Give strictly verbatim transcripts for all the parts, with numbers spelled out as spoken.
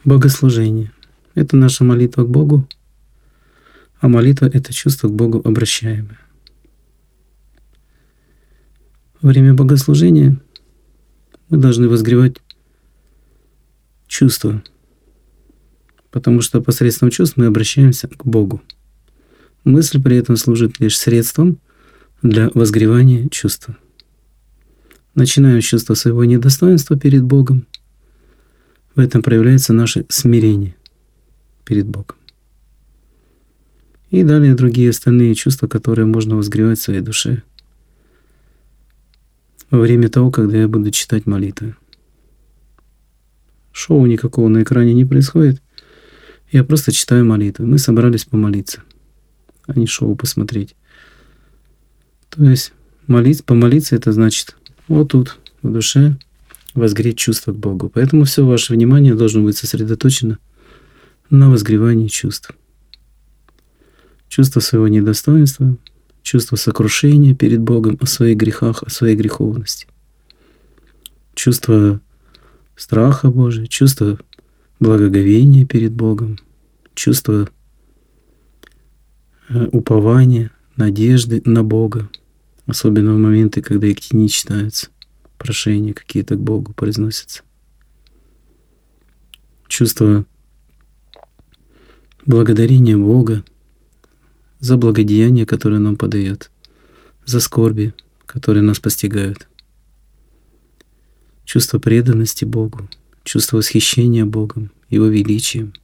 Богослужение — это наша молитва к Богу, а молитва — это чувство к Богу обращаемое. Во время богослужения мы должны возгревать чувства, потому что посредством чувств мы обращаемся к Богу. Мысль при этом служит лишь средством для возгревания чувства. Начинаем с чувства своего недостоинства перед Богом. В этом проявляется наше смирение перед Богом. И далее другие остальные чувства, которые можно возгревать в своей душе во время того, когда я буду читать молитвы. Шоу никакого на экране не происходит. Я просто читаю молитвы. Мы собрались помолиться, а не шоу посмотреть. То есть молиться, помолиться — это значит вот тут, в душе, возгреть чувство к Богу. Поэтому все ваше внимание должно быть сосредоточено на возгревании чувств. Чувство своего недостоинства, чувство сокрушения перед Богом о своих грехах, о своей греховности. Чувство страха Божия, чувство благоговения перед Богом, чувство упования, надежды на Бога, особенно в моменты, когда икти читаются, прошения какие-то к Богу произносятся. Чувство благодарения Бога за благодеяния, которые нам подает, за скорби, которые нас постигают. Чувство преданности Богу, чувство восхищения Богом, Его величием.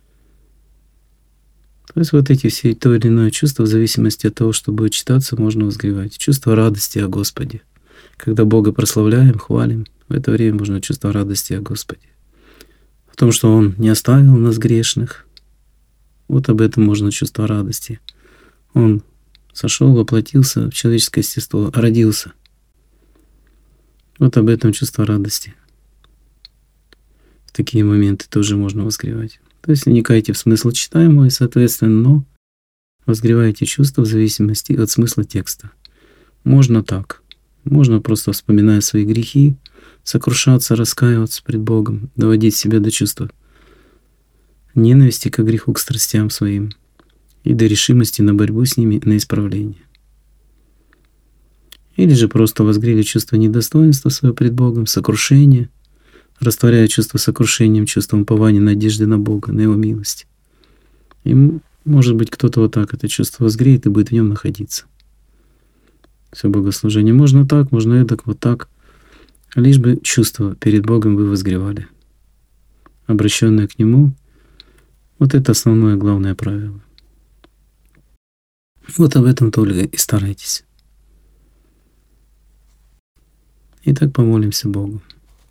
То есть вот эти все, то или иное чувство, в зависимости от того, что будет читаться, можно возгревать. Чувство радости о Господе. Когда Бога прославляем, хвалим, в это время можно чувство радости о Господе. В том, что Он не оставил нас грешных. Вот об этом можно чувство радости. Он сошел, воплотился в человеческое естество, родился. Вот об этом чувство радости. В такие моменты тоже можно возгревать. То есть вникайте в смысл читаемого и, соответственно, но возгревайте чувства в зависимости от смысла текста. Можно так. Можно просто, вспоминая свои грехи, сокрушаться, раскаиваться пред Богом, доводить себя до чувства ненависти к греху, к страстям своим и до решимости на борьбу с ними, на исправление. Или же просто возгрели чувство недостоинства свое пред Богом, сокрушение, растворяя чувство сокрушением, чувством упования, надежды на Бога, на Его милость. И, может быть, кто-то вот так это чувство возгреет и будет в нем находиться. Все богослужение можно так, можно эдак, вот так. Лишь бы чувство перед Богом вы возгревали, обращенное к Нему. Вот это основное, главное правило. Вот об этом только и старайтесь. Итак, помолимся Богу.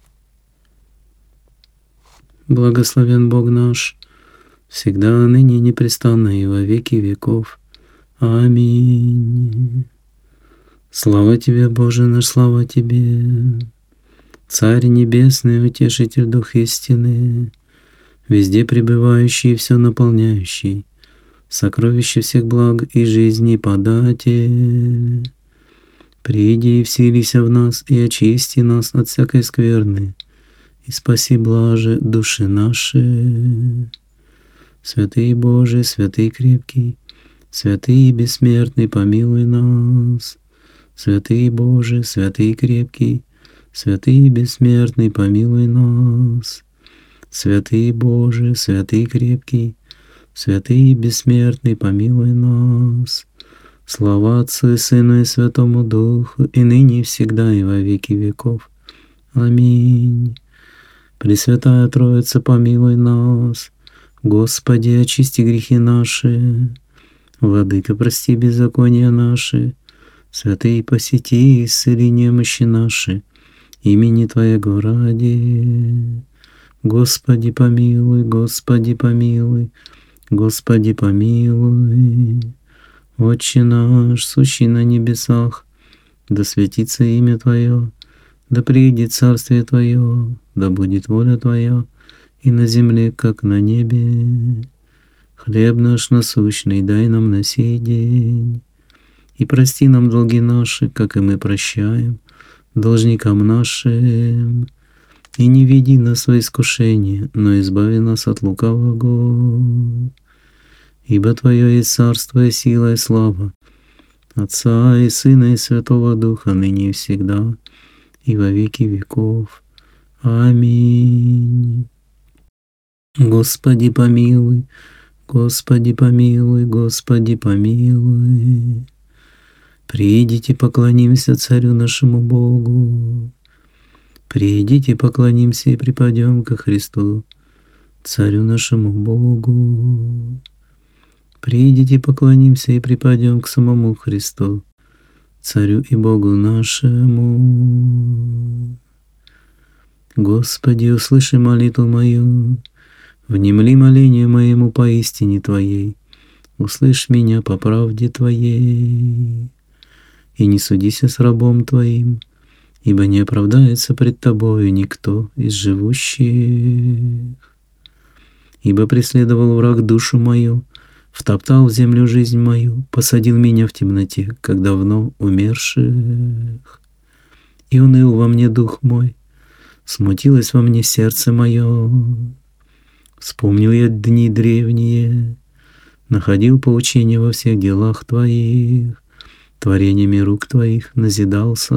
Благословен Бог наш, всегда, ныне, непрестанно и во веки веков. Аминь. Слава Тебе, Боже наш, слава Тебе, Царь Небесный, Утешитель, Дух истины, везде пребывающий и все наполняющий, сокровище всех благ и жизни податель. Приди и вселися в нас, и очисти нас от всякой скверны, и спаси блаже души наши. Святый Божий, святый крепкий, святый бессмертный, помилуй нас. Святый Божий, святый крепкий, святый бессмертный, помилуй нас. Святый Божий, святый крепкий, святый бессмертный, помилуй нас. Слава Отцу и Сыну и Святому Духу, и ныне и всегда и во веки веков. Аминь. Пресвятая Троица, помилуй нас. Господи, очисти грехи наши. Владыка, прости беззакония наши. Святый, посети и исцели немощи наши. Имени Твоего ради. Господи, помилуй, Господи, помилуй, Господи, помилуй. Отче наш, сущий на небесах, да светится имя Твое, да приидет царствие Твое, да будет воля Твоя и на земле, как на небе. Хлеб наш насущный дай нам на сей день, и прости нам долги наши, как и мы прощаем должникам нашим. И не веди нас во искушение, но избави нас от лукавого. Ибо Твое есть царство и сила и слава, Отца и Сына и Святого Духа, ныне и всегда, и во веки веков. Аминь. Господи помилуй, Господи помилуй, Господи помилуй. Придите, поклонимся Царю нашему Богу. Придите, поклонимся и припадем ко Христу, Царю нашему Богу. Придите, поклонимся и припадем к самому Христу, Царю и Богу нашему. Господи, услыши молитву мою, внемли молению моему поистине Твоей, услышь меня по правде Твоей, и не судися с рабом Твоим, ибо не оправдается пред Тобою никто из живущих. Ибо преследовал враг душу мою, втоптал в землю жизнь мою, посадил меня в темноте, как давно умерших. И уныл во мне дух мой, смутилось во мне сердце мое. Вспомнил я дни древние, находил поучение во всех делах Твоих, творениями рук Твоих назидался.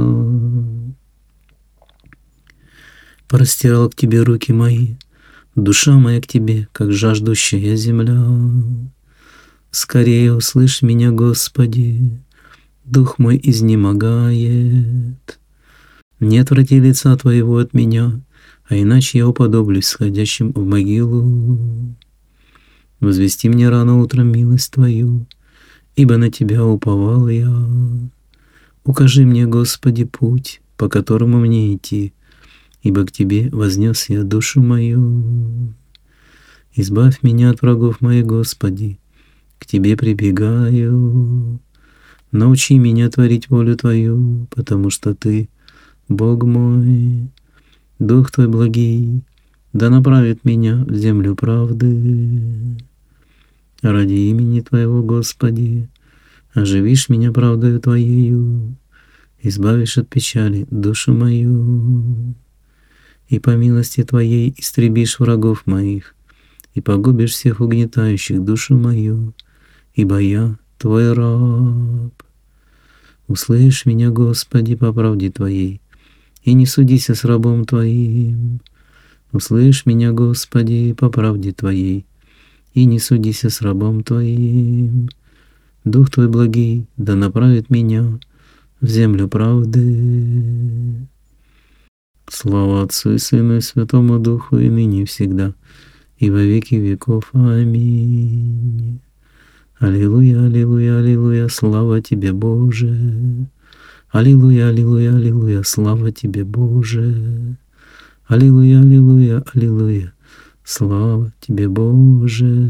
Простирал к Тебе руки мои, душа моя к Тебе, как жаждущая земля. Скорее услышь меня, Господи, дух мой изнемогает. Не отврати лица Твоего от меня, а иначе я уподоблюсь сходящим в могилу. Возвести мне рано утром милость Твою, ибо на Тебя уповал я. Укажи мне, Господи, путь, по которому мне идти, ибо к Тебе вознес я душу мою. Избавь меня от врагов моих, Господи, к Тебе прибегаю. Научи меня творить волю Твою, потому что Ты Бог мой. Дух Твой благий, да направит меня в землю правды. Ради имени Твоего, Господи, оживишь меня правдою Твоею, избавишь от печали душу мою. И по милости Твоей истребишь врагов моих, и погубишь всех угнетающих душу мою, ибо я Твой раб. Услышь меня, Господи, по правде Твоей, и не судися с рабом Твоим. Услышь меня, Господи, по правде Твоей, и не судися с рабом Твоим. Дух Твой благий, да направит меня в землю правды. Слава Отцу и Сыну и Святому Духу, и ныне и всегда, и во веки веков. Аминь. Аллилуйя, аллилуйя, аллилуйя, слава Тебе, Боже. Аллилуйя, аллилуйя, аллилуйя, слава Тебе, Боже. Аллилуйя, аллилуйя, аллилуйя, слава Тебе, Боже.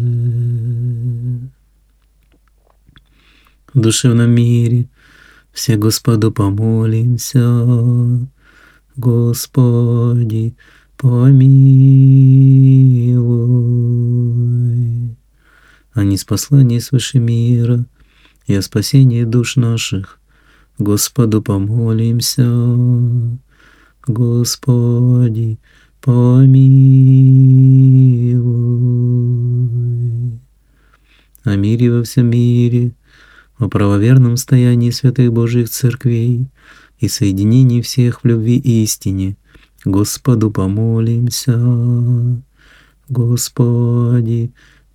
В душевном мире все Господу помолимся. Господи, помилуй. О ниспослании свыше мира и о спасении душ наших Господу помолимся. Господи, помилуй. О мире во всем мире, о правоверном стоянии святых Божьих церквей и соединении всех в любви и истине Господу помолимся. Господи,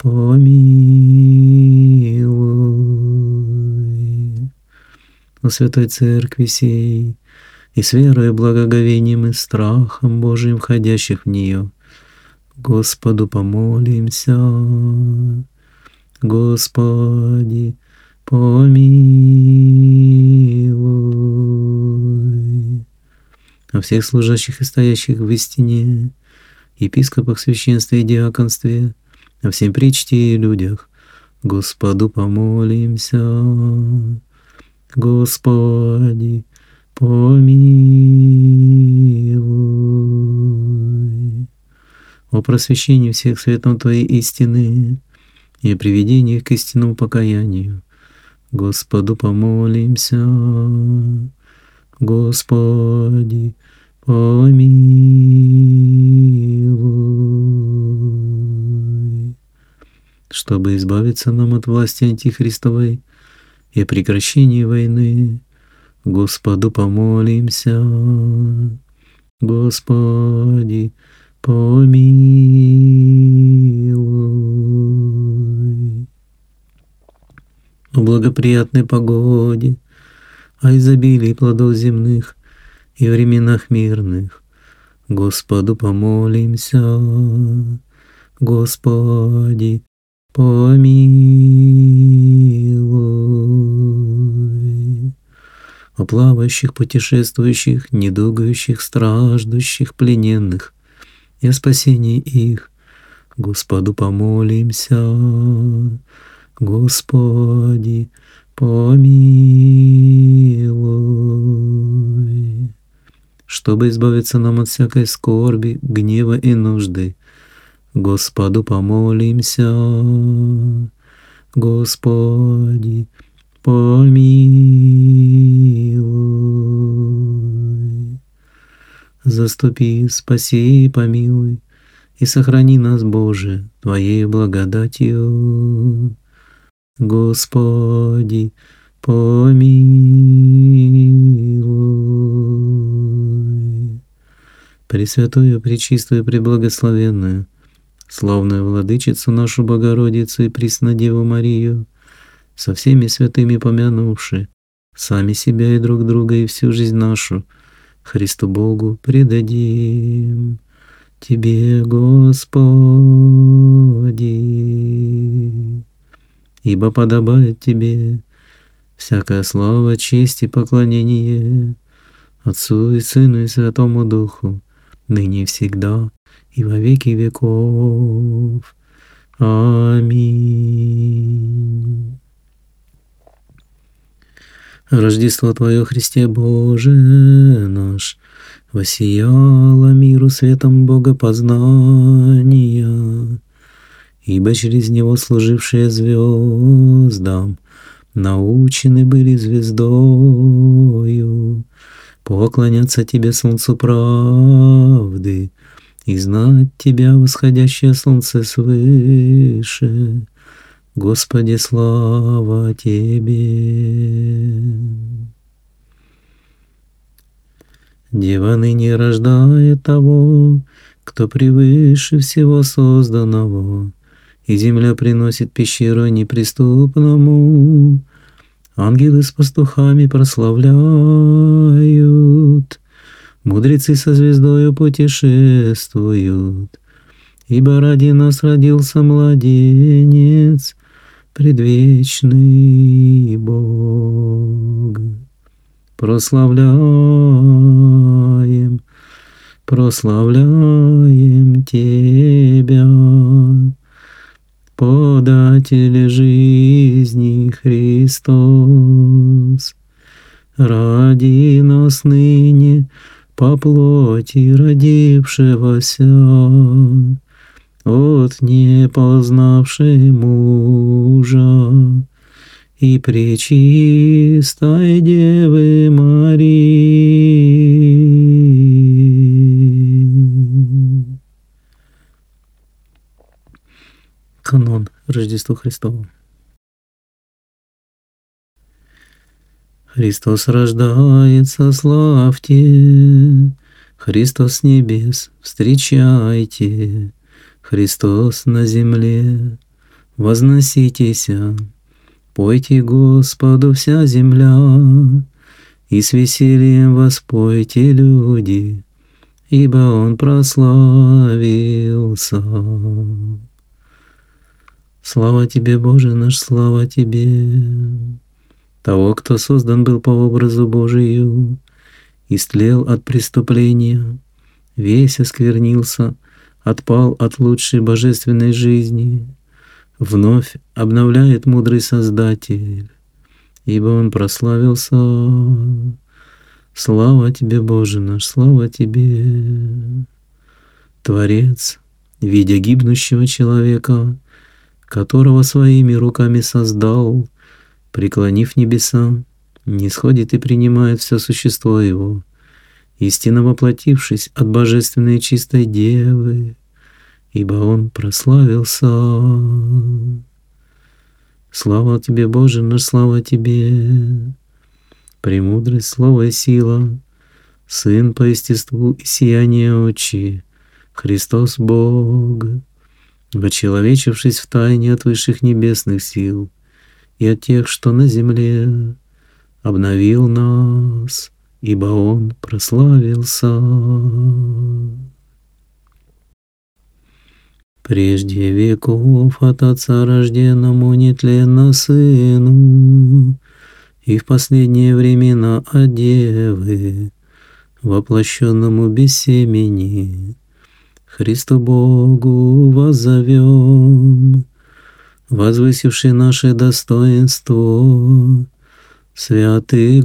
помилуй. О Святой Церкви сей, и с верой, благоговением и страхом Божиим входящих в нее, Господу помолимся. Господи, помилуй. О всех служащих и стоящих в истине, епископах, священстве и диаконстве, о всем причте и людях, Господу помолимся. Господи, помилуй. О просвещении всех светом Твоей истины и о приведении к истинному покаянию, Господу помолимся. Господи, помилуй. чтобы избавиться нам от власти антихристовой и прекращении войны. Господу помолимся. Господи, помилуй. О благоприятной погоде, о изобилии плодов земных и временах мирных. Господу помолимся. Господи, помилуй. О плавающих, путешествующих, недугающих, страждущих, плененных и о спасении их. Господу помолимся. Господи, помилуй. Чтобы избавиться нам от всякой скорби, гнева и нужды. Господу помолимся. Господи, помилуй. Заступи, спаси и помилуй, и сохрани нас, Боже, Твоею благодатью. Господи, помилуй. Пресвятую, пречистую, преблагословенную, славную Владычицу нашу Богородицу и Преснодеву Марию, со всеми святыми помянувши, сами себя и друг друга и всю жизнь нашу Христу Богу предадим. Тебе, Господи, ибо подобает Тебе всякая слава, честь и поклонение Отцу и Сыну и Святому Духу, ныне и всегда и во веки веков. Аминь. Рождество Твое, Христе Боже наш, воссияло миру светом Бога познания, ибо через Него служившие звездам научены были звездою поклоняться Тебе, солнцу правды, и знать Тебя, восходящее солнце свыше. Господи, слава Тебе! Дева ныне рождает того, кто превыше всего созданного, и земля приносит пещеру неприступному. Ангелы с пастухами прославляют, мудрецы со звездою путешествуют, ибо ради нас родился младенец, предвечный Бог. Прославляем, прославляем Тебя, податель жизни Христос. Ради нас ныне по плоти родившегося, от непознавшей мужа и пречистой Девы Марии. Канон Рождеству Христову. Христос рождается, славьте, Христос с небес, встречайте, Христос на земле, возноситеся, пойте Господу вся земля, и с весельем воспойте люди, ибо Он прославился. Слава Тебе, Боже наш, слава Тебе! Того, кто создан был по образу Божию, истлел от преступления, весь осквернился, отпал от лучшей божественной жизни, вновь обновляет мудрый Создатель, ибо Он прославился. Слава Тебе, Боже наш, слава Тебе! Творец, видя гибнущего человека, которого своими руками создал, преклонив небеса, нисходит и принимает все существо его, истинно воплотившись от божественной чистой Девы, ибо Он прославился. Слава Тебе, Боже наш, слава Тебе! Премудрость, слово и сила, Сын по естеству и сияние очи, Христос Бог, вочеловечившись в тайне от высших небесных сил и от тех, что на земле, обновил нас, ибо Он прославился. Прежде веков от Отца рожденному нетленно Сыну, и в последние времена от Девы, воплощенному без семени, Христу Богу воззовем, возвысивший наше достоинство, святый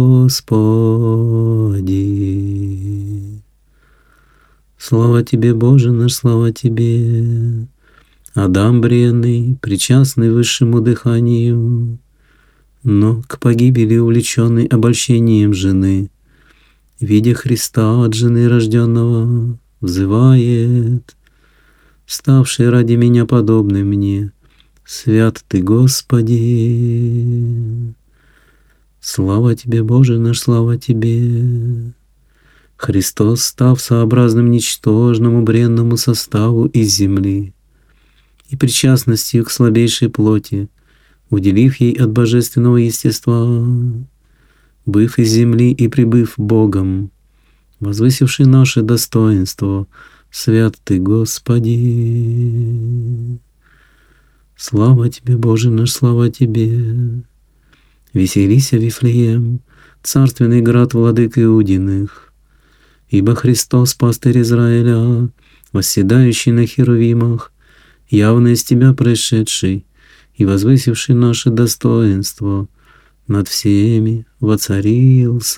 Господи. Слава Тебе, Боже наш, слава Тебе! Адам бренный, причастный высшему дыханию, но к погибели увлеченный обольщением жены, видя Христа от жены рожденного, взывает: ставший ради меня подобный мне, свят Ты, Господи! Слава Тебе, Боже наш, слава Тебе! Христос, став сообразным ничтожному бренному составу из земли и причастностью к слабейшей плоти, уделив ей от божественного естества, быв из земли и прибыв Богом, возвысивший наше достоинство, свят Ты, Господи! Слава Тебе, Боже наш, слава Тебе! Веселися, Вифлеем, царственный град владык Иудиных, ибо Христос, пастырь Израиля, восседающий на херувимах, явно из Тебя пришедший и возвысивший наше достоинство, над всеми воцарился.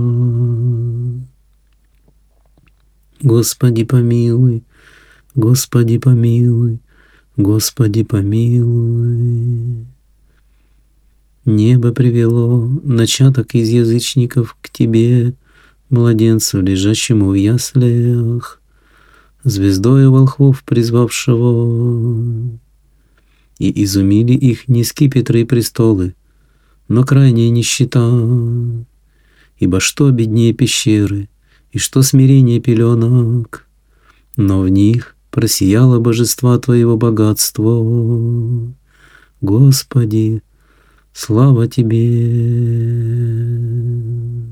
Господи помилуй, Господи помилуй, Господи помилуй. Небо привело начаток из язычников к Тебе, младенцу, лежащему в яслях, звездою волхвов призвавшего. И изумили их не скипетры и престолы, но крайняя нищета. Ибо что беднее пещеры, и что смирение пеленок, но в них просияло божества Твоего богатства. Господи, слава Тебе!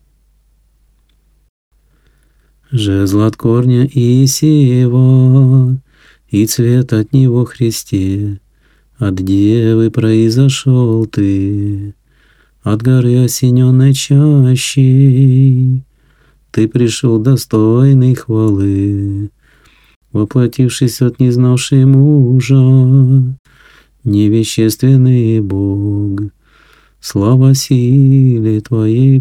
Жезл от корня Иисеева, и цвет от него Христе, от девы произошел Ты, от горы осененной чащей. Ты пришел достойный хвалы, воплотившись от незнавшей мужа, невещественный Бог. Слава силе Твоей,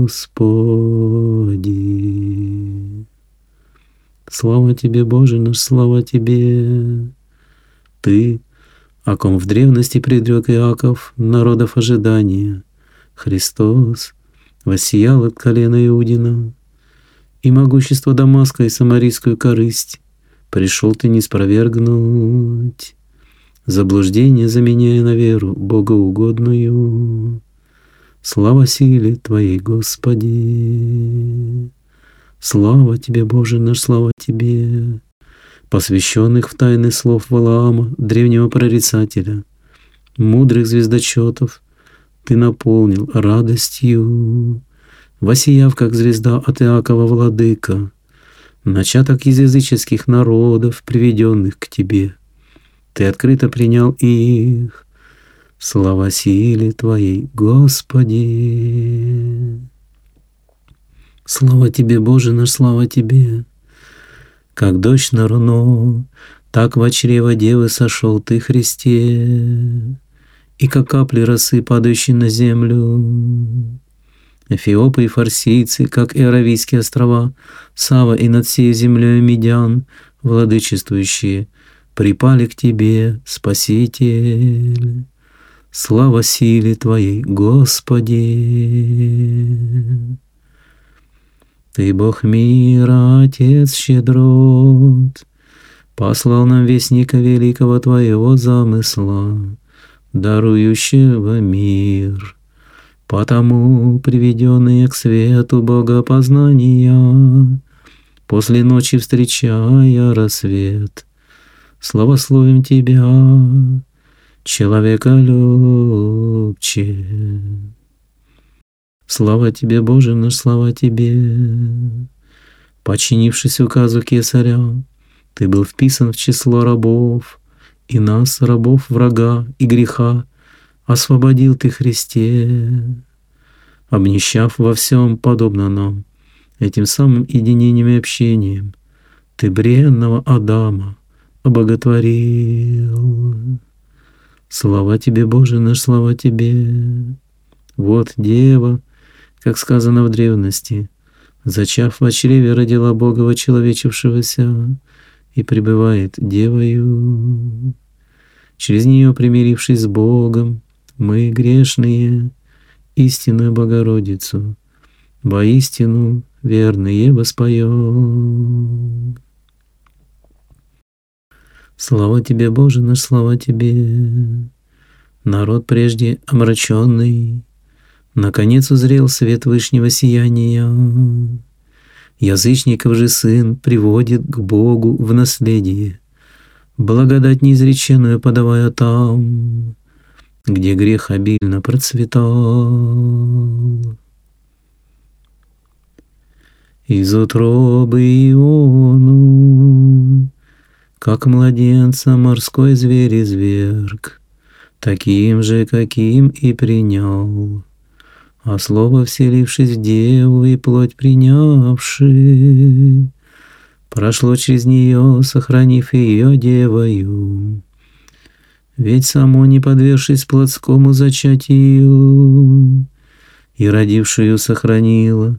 Господи! Слава Тебе, Боже наш, слава Тебе! Ты, о ком в древности предрек Иаков народов ожидания, Христос, воссиял от колена Иудина, и могущество Дамаска и самарийскую корысть пришел Ты не спровергнуть, заблуждение заменяя на веру богоугодную. Слава силе Твоей, Господи! Слава Тебе, Боже наш, слава Тебе! Посвященных в тайны слов Валаама, древнего прорицателя, мудрых звездочетов, Ты наполнил радостью, воссияв, как звезда от Иакова владыка, начаток из языческих народов, приведенных к Тебе. Ты открыто принял их. Слава силе Твоей, Господи! Слава Тебе, Боже наш, слава Тебе! Как дождь на руно, так во чрево Девы сошел Ты, Христе, и как капли росы, падающие на землю. Эфиопы и фарсийцы, как и Аравийские острова, Сава и над всей землей Медян, владычествующие, припали к Тебе, Спаситель. Слава силе Твоей, Господи! Ты Бог мира, Отец щедрот, послал нам вестника великого Твоего замысла, дарующего мир. Потому, приведенные к свету богопознания, после ночи встречая рассвет, славословим Тебя, человеколюбче. Слава Тебе, Боже наш, слава Тебе! Подчинившись указу кесаря, Ты был вписан в число рабов, и нас, рабов врага и греха, освободил Ты, Христе, обнищав во всем подобно нам, этим самым единением и общением Ты бренного Адама обоготворил. Слава Тебе, Боже наш, слава Тебе! Вот Дева, как сказано в древности, зачав во чреве, родила Бога вочеловечившегося и пребывает Девою. Через нее, примирившись с Богом, мы, грешные, истинную Богородицу, воистину верные воспоем. Слава Тебе, Боже наш, слава Тебе! Народ прежде омраченный наконец узрел свет вышнего сияния. Язычников же Сын приводит к Богу в наследие, благодать неизреченную подавая там, где грех обильно процветал. Из утробы Иону, как младенца морской зверь изверг, таким же, каким и принял, а слово, вселившись в деву и плоть принявши, прошло через нее, сохранив ее девою. Ведь само, не подвергшись плотскому зачатию, и родившую сохранила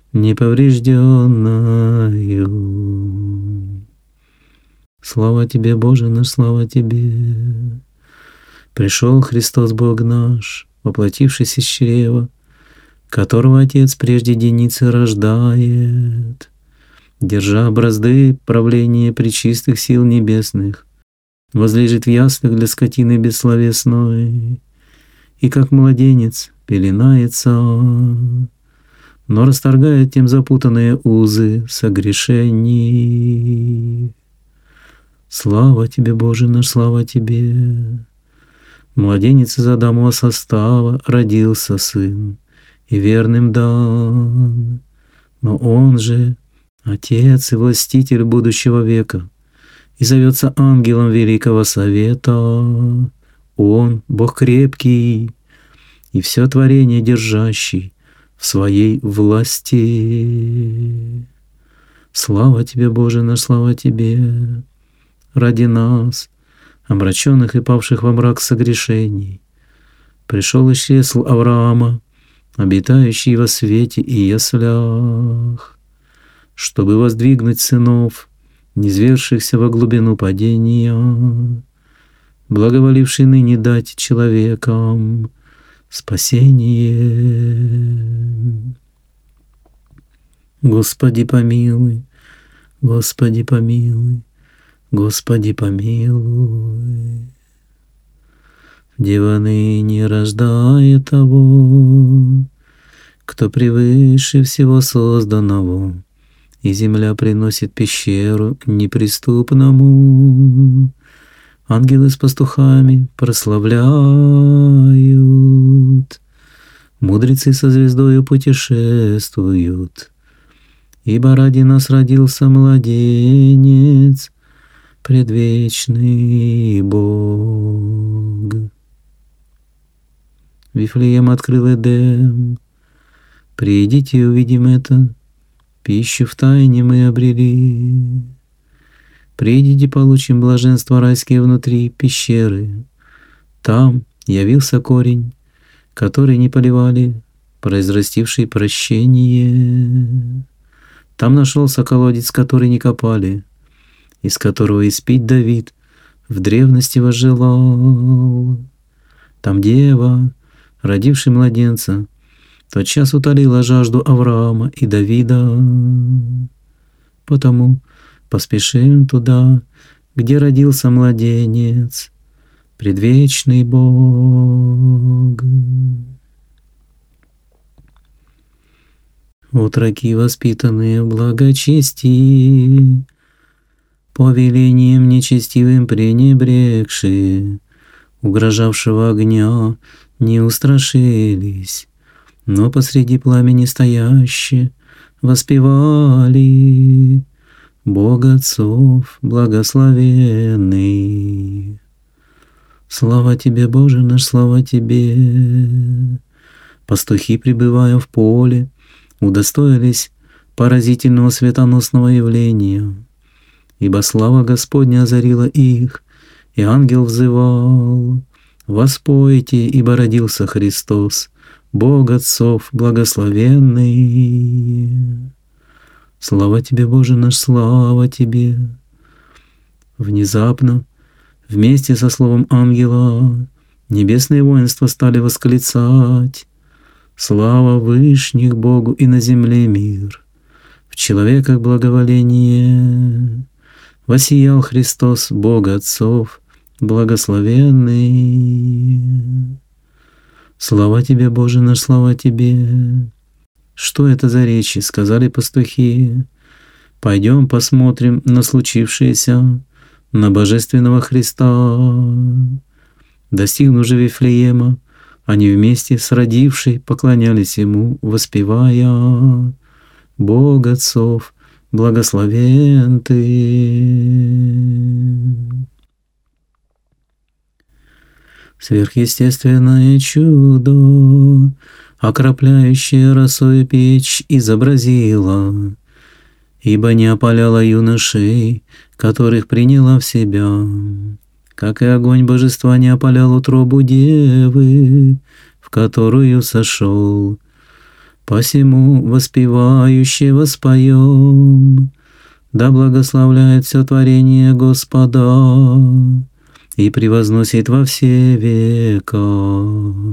неповрежденную. Слава Тебе, Боже наш, слава Тебе! Пришел Христос Бог наш, воплотившись из чрева, которого Отец прежде деницы рождает, держа бразды правления пречистых сил небесных, возлежит в яслях для скотины бессловесной, и как младенец пеленается, но расторгает тем запутанные узы согрешений. Слава Тебе, Боже наш, слава Тебе! Младенец из Адамова состава родился Сын, и верным дан, но Он же Отец и Властитель будущего века, и зовется ангелом Великого Совета. Он Бог крепкий и все творение держащий в своей власти. Слава Тебе, Боже наш, слава Тебе! Ради нас, омраченных и павших во мрак согрешений, пришел из чресл Авраама, обитающий во свете и яслях, чтобы воздвигнуть сынов, низвергшихся во глубину падения, благоволивший ныне дать человекам спасение. Господи помилуй, Господи помилуй, Господи помилуй. Дева ныне рождает того, кто превыше всего созданного, и земля приносит пещеру неприступному. Ангелы с пастухами прославляют, мудрецы со звездою путешествуют, ибо ради нас родился младенец, предвечный Бог. Вифлеем открыл Эдем, придите и увидим это, пищу в тайне мы обрели. Придите, получим блаженство райские внутри пещеры. Там явился корень, который не поливали, произрастивший прощение. Там нашелся колодец, который не копали, из которого испить Давид в древности возжелал. Там дева, родивший младенца, тотчас утолила жажду Авраама и Давида. Потому поспешим туда где родился младенец, предвечный Бог. Отроки, воспитанные в благочестии, повелением нечестивым пренебрегшие, угрожавшего огня, не устрашились, но посреди пламени стояще воспевали Бог отцов благословенный. Слава Тебе, Боже наш, слава Тебе! Пастухи, пребывая в поле, удостоились поразительного светоносного явления, ибо слава Господня озарила их, и ангел взывал: «Воспойте, ибо родился Христос, Бог отцов благословенный». Слава Тебе, Боже наш, слава Тебе! Внезапно, вместе со словом ангела, небесные воинства стали восклицать: «Слава вышних Богу и на земле мир! В человеках благоволение! Воссиял Христос, Бог отцов благословенный». Слава Тебе, Боже наш, слава Тебе! Что это за речи? Сказали пастухи. Пойдем посмотрим на случившееся, на божественного Христа. Достигнув же Вифлеема, они вместе с родившей поклонялись Ему, воспевая: «Бог отцов благословен Ты». Сверхъестественное чудо, окропляющее росою печь, изобразила, ибо не опаляла юношей, которых приняла в себя, как и огонь божества не опалял утробу девы, в которую сошел. Посему воспевающие воспоем: да благословляет все творение Господа и превозносит во все века.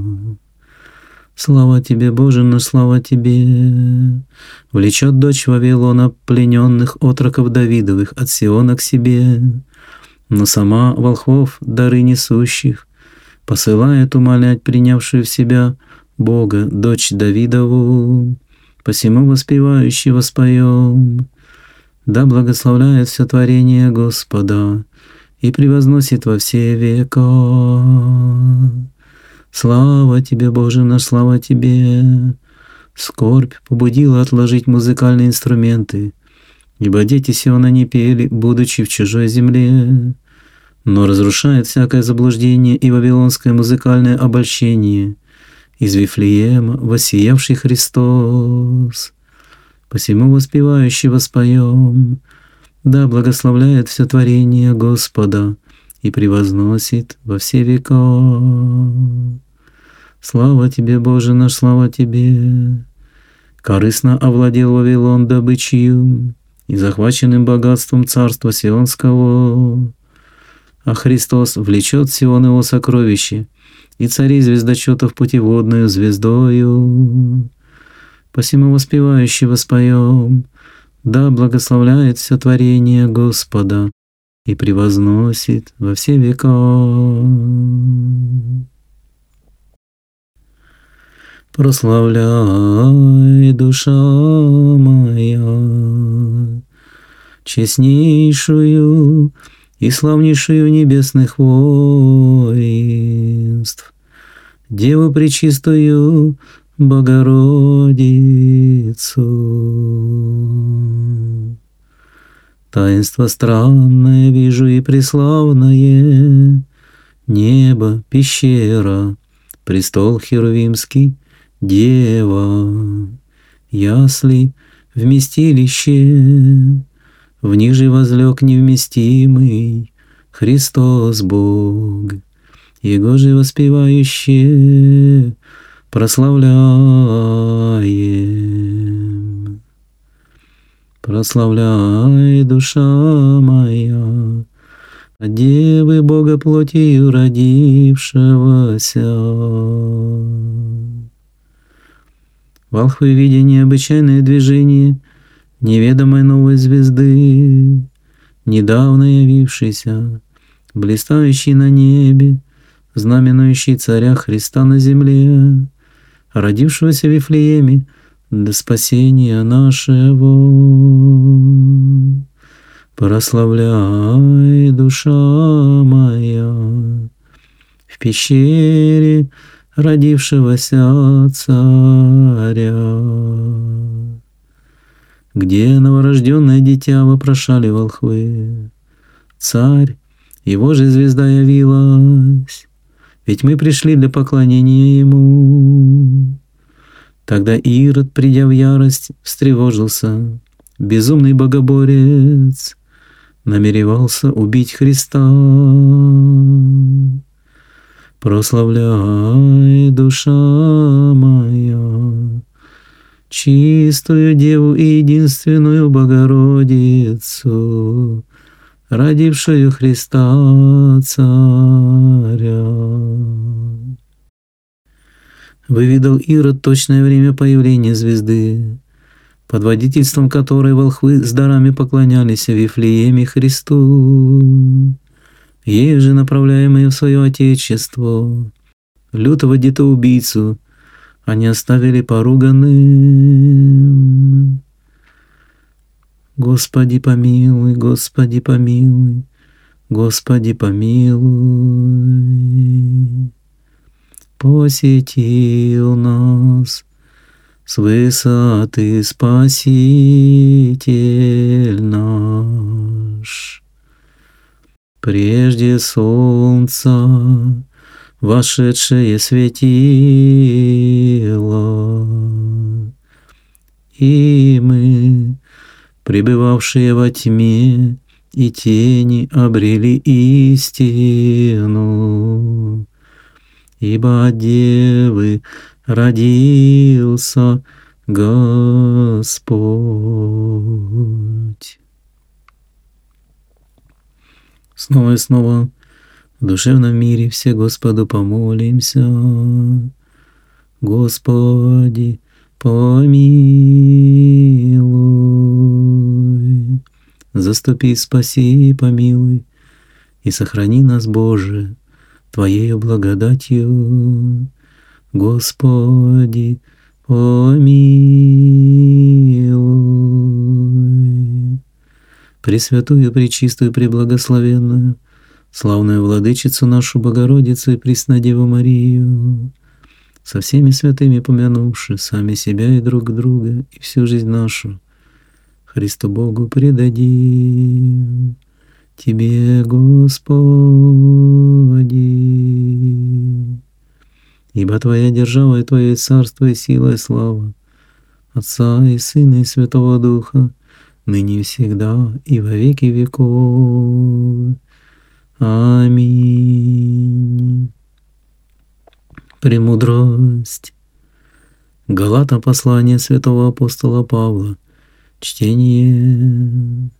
Слава Тебе, Боже наш, слава Тебе! Влечет дочь Вавилона плененных отроков Давидовых от Сиона к себе, но сама волхвов, дары несущих, посылает умолять принявшую в себя Бога, дочь Давидову. Посему воспевающий воспоем: да благословляет все творение Господа и превозносит во все века. Слава Тебе, Боже наш, слава Тебе! Скорбь побудила отложить музыкальные инструменты, ибо дети Сиона не пели, будучи в чужой земле. Но разрушает всякое заблуждение и вавилонское музыкальное обольщение из Вифлеема воссиявший Христос. Посему воспевающий воспоем: да благословляет все творение Господа и превозносит во все века. Слава Тебе, Боже наш, слава Тебе! Корыстно овладел Вавилон добычью и захваченным богатством царства Сионского, а Христос влечет Сион его сокровище и царей звездочетов путеводную звездою. Посему воспевающий воспоем: да благословляет все творение Господа и превозносит во все века. Прославляй, душа моя, честнейшую и славнейшую небесных воинств, Деву пречистую Богородицу. Таинство странное вижу и преславное: небо, пещера, престол херувимский, Дева, ясли, вместилище, в них же возлег невместимый Христос Бог, Его же воспевающие прославляем. Прославляй, душа моя, от Девы Бога плотью родившегося. Волхвы, видя необычайное движение неведомой новой звезды, недавно явившийся, блистающий на небе, знаменующий царя Христа на земле, родившегося в Вифлееме для спасения нашего. Прославляй, душа моя, в пещере родившегося царя, где новорожденное дитя вопрошали волхвы. Царь, его же звезда явилась, ведь мы пришли для поклонения ему. Тогда Ирод, придя в ярость, встревожился. Безумный богоборец намеревался убить Христа. Прославляй, душа моя, чистую Деву и единственную Богородицу, родившую Христа Царя. Выведал Ирод точное время появления звезды, под водительством которой волхвы с дарами поклонялись в Вифлееме Христу. Ею же, направляемые в свое Отечество, лютого детоубийцу, они оставили поруганным. Господи помилуй, Господи помилуй, Господи помилуй. Посетил нас с высоты Спаситель наш. Прежде солнца вошедшее светило, и мы, пребывавшие во тьме и тени, обрели истину. Ибо от Девы родился Господь. Снова и снова в душевном мире все Господу помолимся. Господи, помилуй. Заступи, спаси и помилуй, и сохрани нас, Боже, Твоею благодатью. Господи, помилуй. Пресвятую, пречистую, преблагословенную, славную владычицу нашу Богородицу и Преснодеву Марию, со всеми святыми помянувши сами себя и друг друга, и всю жизнь нашу Христу Богу предадим. Тебе, Господи, ибо Твоя держава и Твое царство и сила и слава, Отца и Сына и Святого Духа, ныне и всегда и во веки веков. Аминь. Премудрость. Галатам послание святого апостола Павла. Чтение.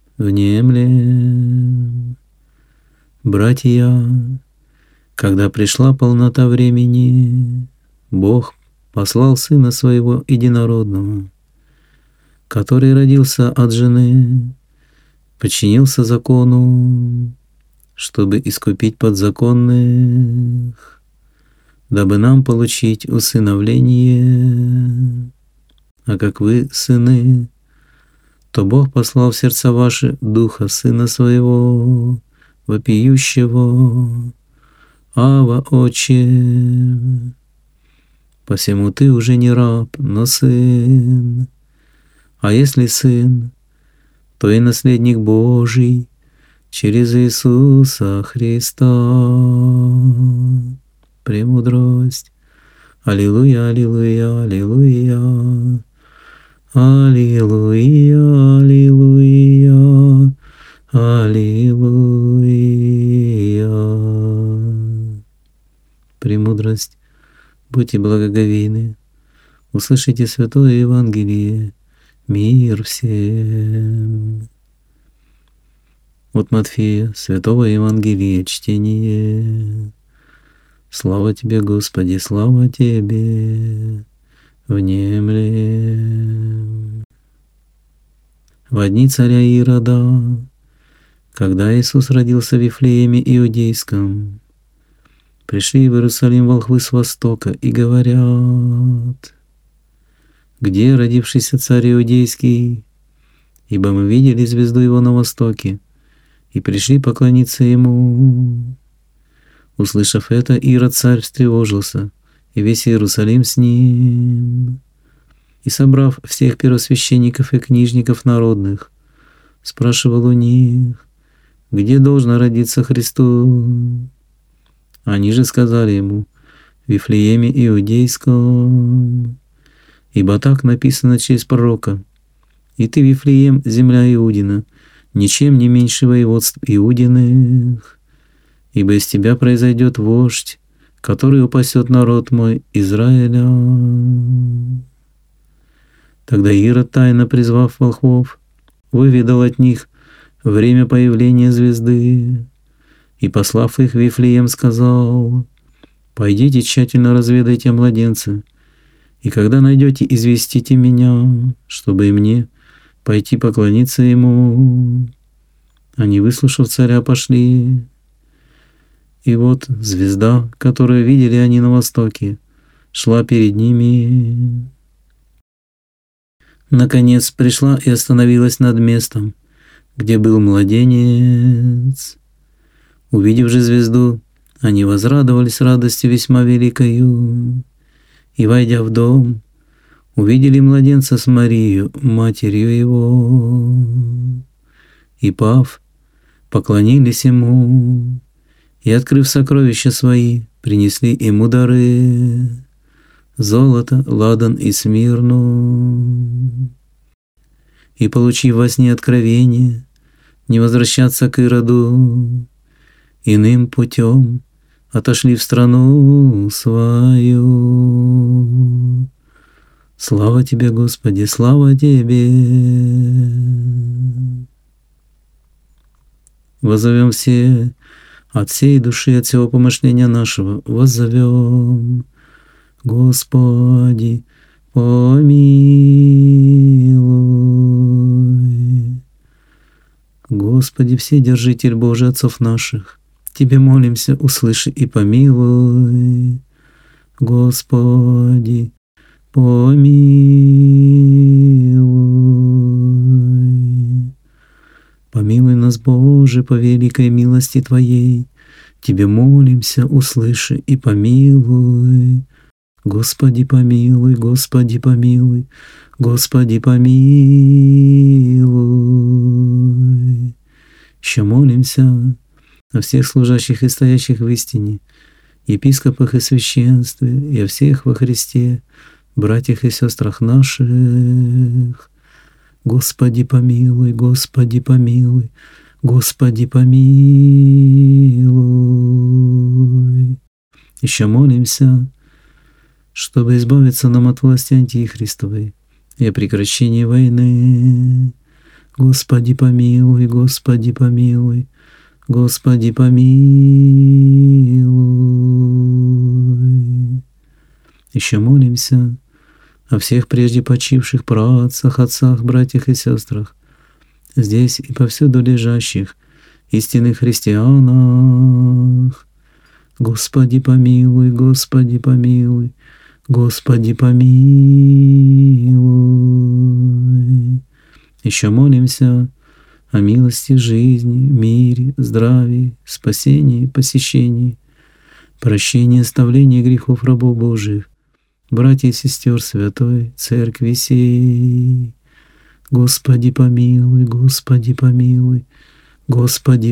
Внемлем. Братья, когда пришла полнота времени, Бог послал Сына Своего Единородного, который родился от жены, подчинился закону, чтобы искупить подзаконных, дабы нам получить усыновление. А как вы сыны, то Бог послал в сердца ваши Духа Сына Своего, вопиющего: Ава, Отче! Посему ты уже не раб, но сын. А если сын, то и наследник Божий через Иисуса Христа. Премудрость. Аллилуйя, аллилуйя, аллилуйя. Аллилуйя, аллилуйя, аллилуйя. Премудрость. Будьте благоговейны. Услышите святое Евангелие. Мир всем. От Матфея, святого Евангелия, чтение. Слава Тебе, Господи, слава Тебе. Внемлем. Во дни царя Ирода, Когда Иисус родился в Вифлееме Иудейском, пришли в Иерусалим волхвы с востока и говорят: где родившийся царь Иудейский? Ибо мы видели звезду его на востоке и пришли поклониться ему. Услышав это, Ирод царь встревожился, и весь Иерусалим с ним. И, собрав всех первосвященников и книжников народных, спрашивал у них, где должно родиться Христу. Они же сказали ему: в Вифлееме Иудейском, ибо так написано через пророка: и ты, Вифлеем, земля Иудина, ничем не меньше воеводств Иудиных, ибо из тебя произойдет вождь, который упасет народ мой Израиля. Тогда Ирод, тайно призвав волхвов, выведал от них время появления звезды, и, послав их в Вифлеем, сказал: пойдите тщательно разведайте о младенце, и когда найдете, известите меня, чтобы и мне пойти поклониться ему. Они, выслушав царя, пошли. И вот звезда, которую видели они на востоке, шла перед ними. Наконец пришла и остановилась над местом, где был младенец. Увидев же звезду, они возрадовались радостью весьма великою, и, войдя в дом, увидели младенца с Марией, матерью его, и, пав, поклонились ему, и, открыв сокровища свои, принесли ему дары: золото, ладан и смирну. И, получив во сне откровение, не возвращаться к Ироду, иным путем отошли в страну свою. Слава Тебе, Господи, слава Тебе! Воззовем все от всей души, от всего помышления нашего, воззовем: Господи, помилуй. Господи, Вседержитель Божий отцов наших, Тебе молимся, услыши и помилуй. Господи, помилуй. Помилуй нас, Боже, по великой милости Твоей. Тебе молимся, услыши и помилуй. Господи, помилуй, Господи, помилуй, Господи, помилуй. Еще молимся о всех служащих и стоящих в истине, епископах и священстве, и о всех во Христе, братьях и сестрах наших. Господи, помилуй, Господи, помилуй, Господи, помилуй. Еще молимся, чтобы избавиться нам от власти антихристовой и о прекращении войны. Господи, помилуй, Господи, помилуй, Господи, помилуй. Еще молимся о всех прежде почивших праотцах, отцах, братьях и сестрах, здесь и повсюду лежащих истинных христианах. Господи, помилуй, Господи, помилуй, Господи, помилуй. Еще молимся о милости жизни, мире, здравии, спасении, посещении, прощении, оставлении грехов рабов Божьих, братьев и сестер Святой Церкви сей. Господи, помилуй, Господи, помилуй, Господи,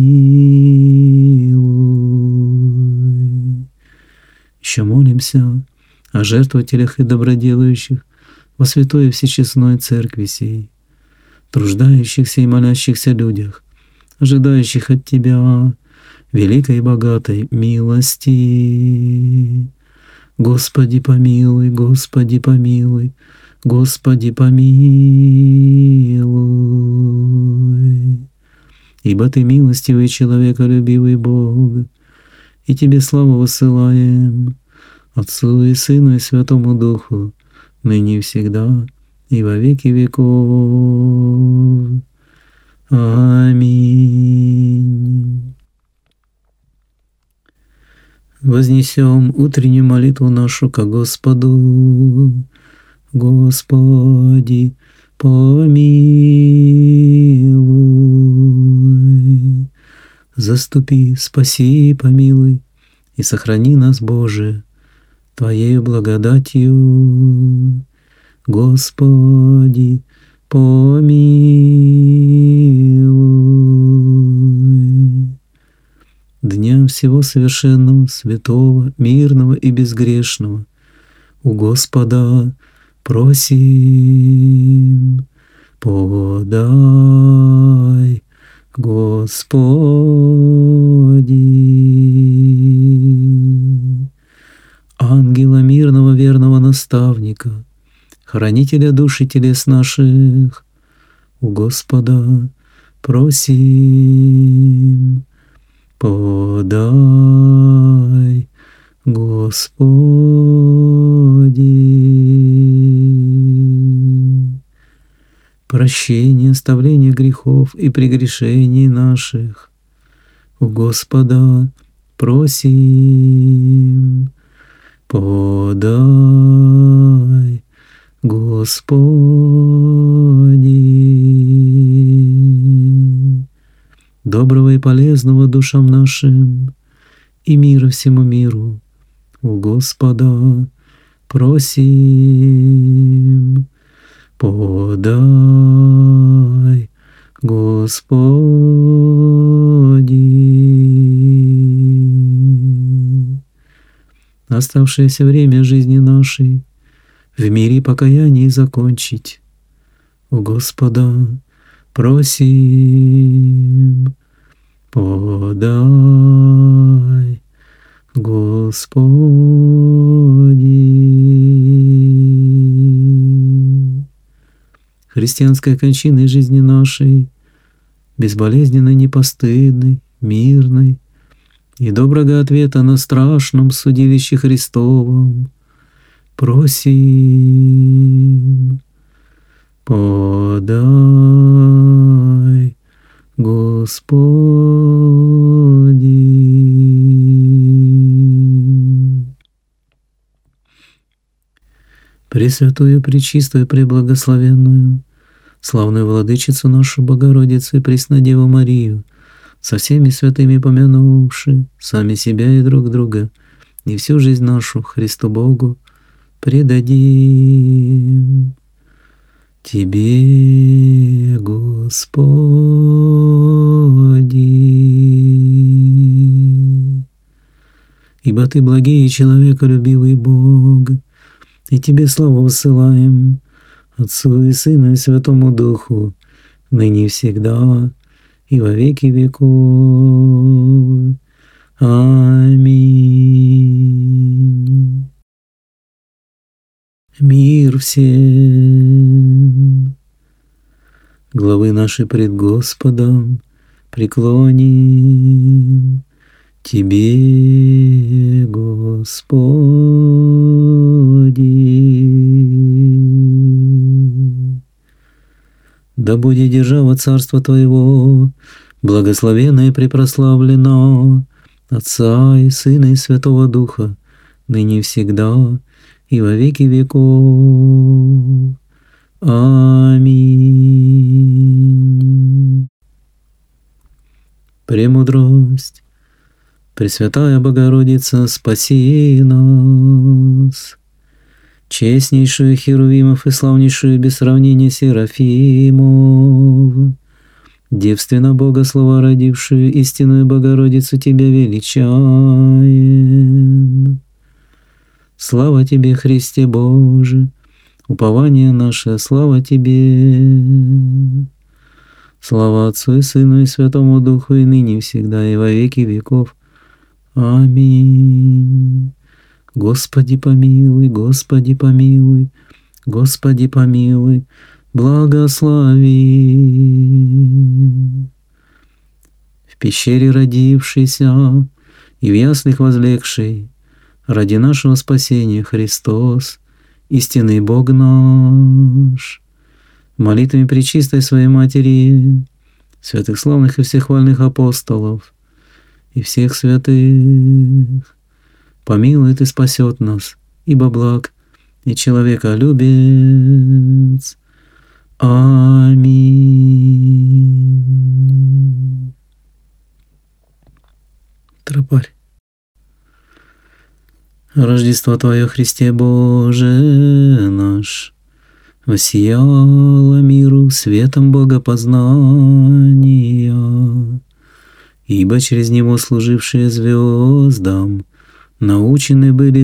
помилуй. Еще молимся о жертвователях и доброделающих во святой и всечестной Церкви сей, труждающихся и молящихся людях, ожидающих от Тебя великой и богатой милости. Господи, помилуй, Господи, помилуй, Господи, помилуй. Ибо Ты милостивый, человеколюбивый Бог, и Тебе славу высылаем, Отцу и Сыну и Святому Духу, ныне и всегда, и во веки веков. Аминь. Вознесем утреннюю молитву нашу ко Господу. Господи, помилуй. Заступи, спаси и помилуй, и сохрани нас, Боже, Твоей благодатью. Господи, помилуй. Дня всего совершенного, святого, мирного и безгрешного у Господа просим. Подай, Господи. Ангела мирного, верного наставника, хранителя душ и телес наших, у Господа просим. Подай, Господи. Прощение, оставление грехов и прегрешений наших у Господа просим. Подай, Господи. Доброго и полезного душам нашим и мира всему миру у Господа просим. Подай, Господи. Оставшееся время жизни нашей в мире покаяния закончить у Господа просим. Подай, Господи. Христианской кончиной жизни нашей, безболезненной, непостыдной, мирной, и доброго ответа на страшном судилище Христовом просим. Подай, Господи. Пресвятую, пречистую, преблагословенную, славную владычицу нашу Богородицу и Преснодеву Марию, со всеми святыми помянувши сами себя и друг друга, и всю жизнь нашу Христу Богу предадим. Тебе, Господи. Ибо Ты благий и человеколюбивый Бог, и Тебе славу высылаем, Отцу и Сыну и Святому Духу, ныне и всегда, и во веки веков. Аминь. Мир всем. Главы наши пред Господом преклоним. Тебе, Господи. Да будет держава царства Твоего, благословенно и препрославлено, Отца и Сына и Святого Духа, ныне и всегда, и во веки веков. Аминь. Премудрость, Пресвятая Богородица, спаси нас. Честнейшую Херувимов и славнейшую без сравнения Серафимов, девственно Бога Слова родившую истинную Богородицу, Тебя величаем. Слава Тебе, Христе Боже, упование наше, слава Тебе. Слава Отцу и Сыну и Святому Духу, и ныне и всегда, и во веки веков. Аминь. Господи помилуй, Господи помилуй, Господи помилуй, благослови. В пещере родившийся и в яслях возлегший, ради нашего спасения Христос, истинный Бог наш, молитвами пречистой Своей Матери, святых славных и всех вольных апостолов, и всех святых. Помилует и спасет нас, ибо благ и человеколюбец. Аминь. Тропарь. Рождество Твое, Христе Боже наш, воссияло миру светом богопознания, ибо через него служившие звездам научены были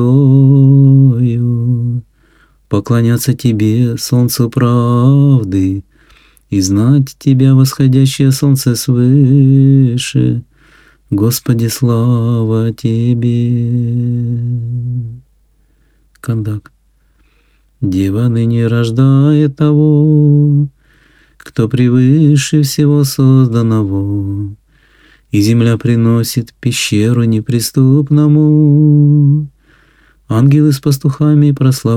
звездою поклоняться Тебе, солнцу правды, и знать Тебя, восходящее солнце свыше. Господи, слава Тебе. Кондак. Дева ныне рождает того, кто превыше всего созданного, и земля приносит пещеру неприступному. Ангелы с пастухами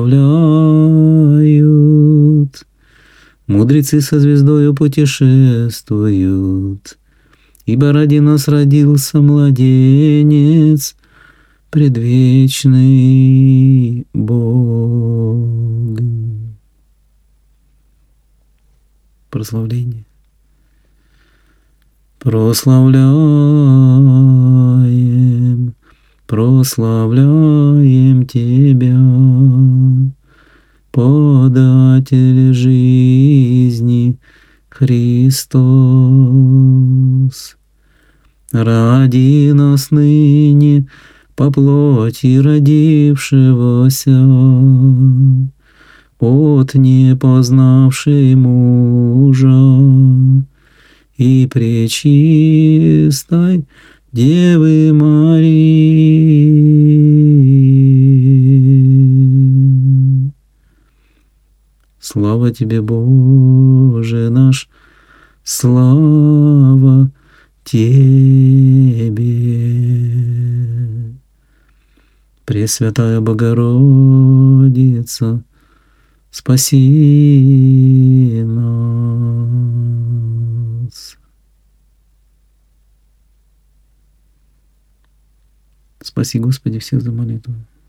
прославляют, мудрецы со звездою путешествуют, ибо ради нас родился младенец, предвечный Бог. Прославление. Прославляем, прославляем Тебя, податель жизни Христос. Ради нас ныне по плоти родившегося, от непознавшей мужа и пречистой Девы Марии. Слава Тебе, Боже наш, слава Тебе. Пресвятая Богородица, спаси нас. Спаси, Господи, всех за молитву.